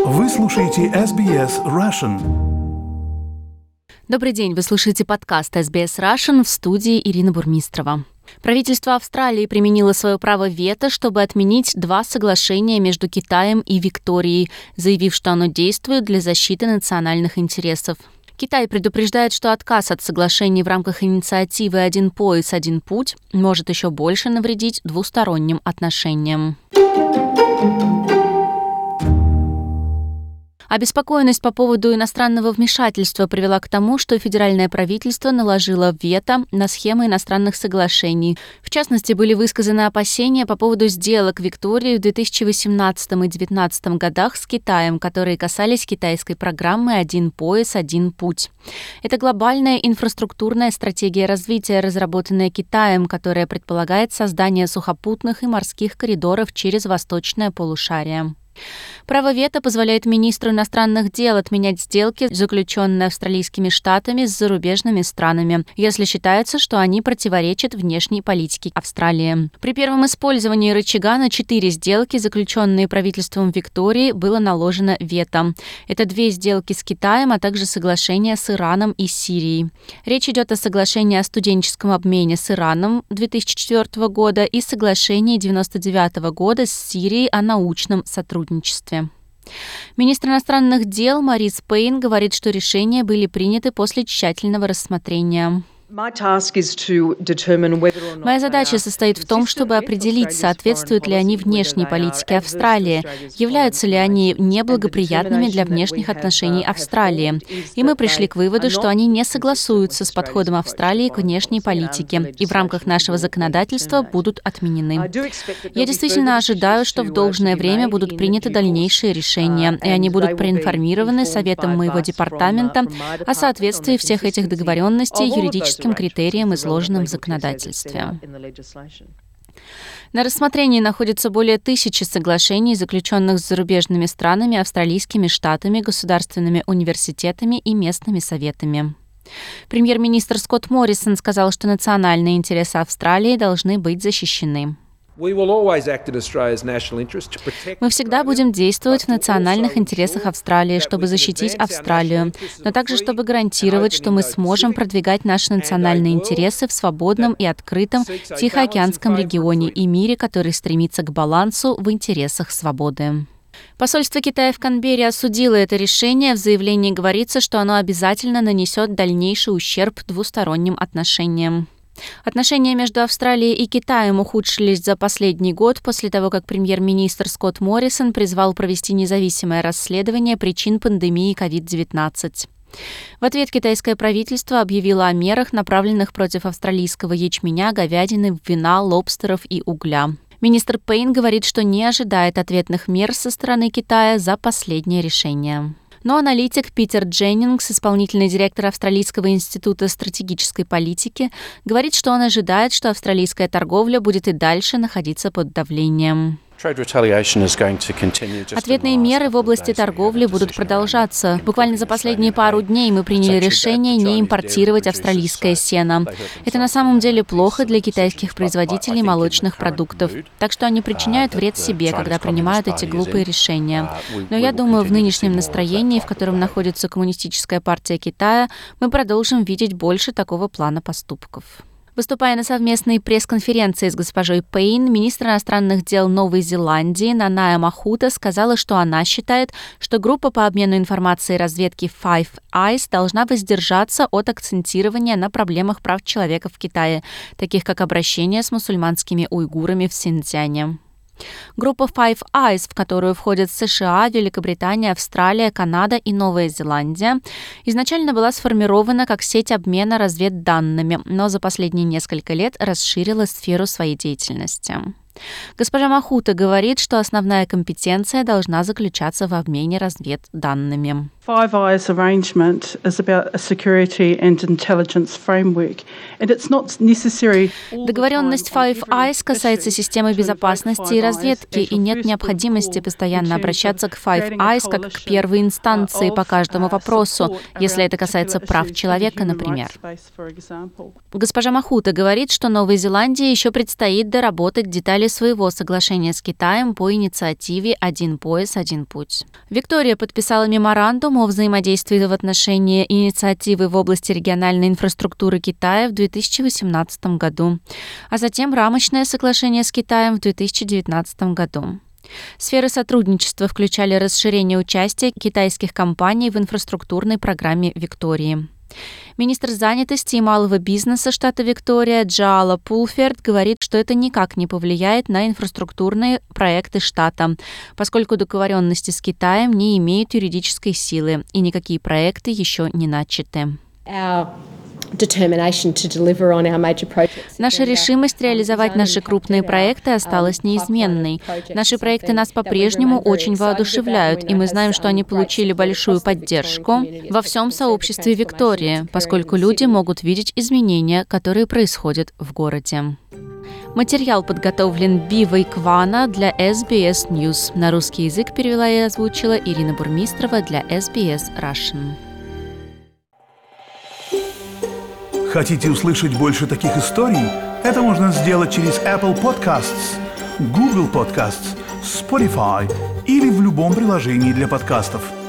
Вы слушаете SBS Russian. Добрый день, вы слушаете подкаст SBS Russian, в студии Ирина Бурмистрова. Правительство Австралии применило свое право вето, чтобы отменить 2 соглашения между Китаем и Викторией, заявив, что оно действует для защиты национальных интересов. Китай предупреждает, что отказ от соглашений в рамках инициативы «Один пояс, один путь» может еще больше навредить двусторонним отношениям. Обеспокоенность по поводу иностранного вмешательства привела к тому, что федеральное правительство наложило вето на схемы иностранных соглашений. В частности, были высказаны опасения по поводу сделок Виктории в 2018 и 2019 годах с Китаем, которые касались китайской программы «Один пояс, один путь». Это глобальная инфраструктурная стратегия развития, разработанная Китаем, которая предполагает создание сухопутных и морских коридоров через восточное полушарие. Право вето позволяет министру иностранных дел отменять сделки, заключенные австралийскими штатами с зарубежными странами, если считается, что они противоречат внешней политике Австралии. При первом использовании рычага на 4 сделки, заключенные правительством Виктории, было наложено вето. Это 2 сделки с Китаем, а также соглашение с Ираном и Сирией. Речь идет о соглашении о студенческом обмене с Ираном 2004 года и соглашении 1999 года с Сирией о научном сотрудничестве. Министр иностранных дел Марис Пейн говорит, что решения были приняты после тщательного рассмотрения. Моя задача состоит в том, чтобы определить, соответствуют ли они внешней политике Австралии, являются ли они неблагоприятными для внешних отношений Австралии. И мы пришли к выводу, что они не согласуются с подходом Австралии к внешней политике и в рамках нашего законодательства будут отменены. Я действительно ожидаю, что в должное время будут приняты дальнейшие решения, и они будут проинформированы Советом моего департамента о соответствии всех этих договоренностей юридическим критериям, изложенным в законодательстве. На рассмотрении находится более 1000 соглашений, заключенных с зарубежными странами, австралийскими штатами, государственными университетами и местными советами. Премьер-министр Скотт Моррисон сказал, что национальные интересы Австралии должны быть защищены. Мы всегда будем действовать в национальных интересах Австралии, чтобы защитить Австралию, но также чтобы гарантировать, что мы сможем продвигать наши национальные интересы в свободном и открытом Тихоокеанском регионе и мире, который стремится к балансу в интересах свободы. Посольство Китая в Канберре осудило это решение. В заявлении говорится, что оно обязательно нанесет дальнейший ущерб двусторонним отношениям. Отношения между Австралией и Китаем ухудшились за последний год после того, как премьер-министр Скотт Моррисон призвал провести независимое расследование причин пандемии COVID-19. В ответ китайское правительство объявило о мерах, направленных против австралийского ячменя, говядины, вина, лобстеров и угля. Министр Пейн говорит, что не ожидает ответных мер со стороны Китая за последнее решение. Но аналитик Питер Дженнингс, исполнительный директор Австралийского института стратегической политики, говорит, что он ожидает, что австралийская торговля будет и дальше находиться под давлением. Ответные меры в области торговли будут продолжаться. Буквально за последние пару дней мы приняли решение не импортировать австралийское сено. Это на самом деле плохо для китайских производителей молочных продуктов. Так что они причиняют вред себе, когда принимают эти глупые решения. Но я думаю, в нынешнем настроении, в котором находится Коммунистическая партия Китая, мы продолжим видеть больше такого плана поступков. Выступая на совместной пресс-конференции с госпожой Пейн, министр иностранных дел Новой Зеландии Наная Махута сказала, что она считает, что группа по обмену информацией разведки Five Eyes должна воздержаться от акцентирования на проблемах прав человека в Китае, таких как обращение с мусульманскими уйгурами в Синьцзяне. Группа Five Eyes, в которую входят США, Великобритания, Австралия, Канада и Новая Зеландия, изначально была сформирована как сеть обмена разведданными, но за последние несколько лет расширила сферу своей деятельности. Госпожа Махута говорит, что основная компетенция должна заключаться в обмене разведданными. Five Eyes arrangement is about a security and intelligence framework, and it's not necessary. Договоренность Five Eyes касается системы безопасности и разведки, и нет необходимости постоянно обращаться к Five Eyes как к первой инстанции по каждому вопросу, если это касается прав человека, например. Госпожа Махута говорит, что Новой Зеландии еще предстоит доработать детали своего соглашения с Китаем по инициативе «Один пояс, один путь». Виктория подписала меморандум о взаимодействии в отношении инициативы в области региональной инфраструктуры Китая в 2018 году, а затем рамочное соглашение с Китаем в 2019 году. Сферы сотрудничества включали расширение участия китайских компаний в инфраструктурной программе Виктории. Министр занятости и малого бизнеса штата Виктория Джаала Пулферд говорит, что это никак не повлияет на инфраструктурные проекты штата, поскольку договоренности с Китаем не имеют юридической силы и никакие проекты еще не начаты. Наша решимость реализовать наши крупные проекты осталась неизменной. Наши проекты нас по-прежнему очень воодушевляют, и мы знаем, что они получили большую поддержку во всем сообществе Виктории, поскольку люди могут видеть изменения, которые происходят в городе. Материал подготовлен Бивой Квана для SBS News. На русский язык перевела и озвучила Ирина Бурмистрова для SBS Russian. Хотите услышать больше таких историй? Это можно сделать через Apple Podcasts, Google Podcasts, Spotify или в любом приложении для подкастов.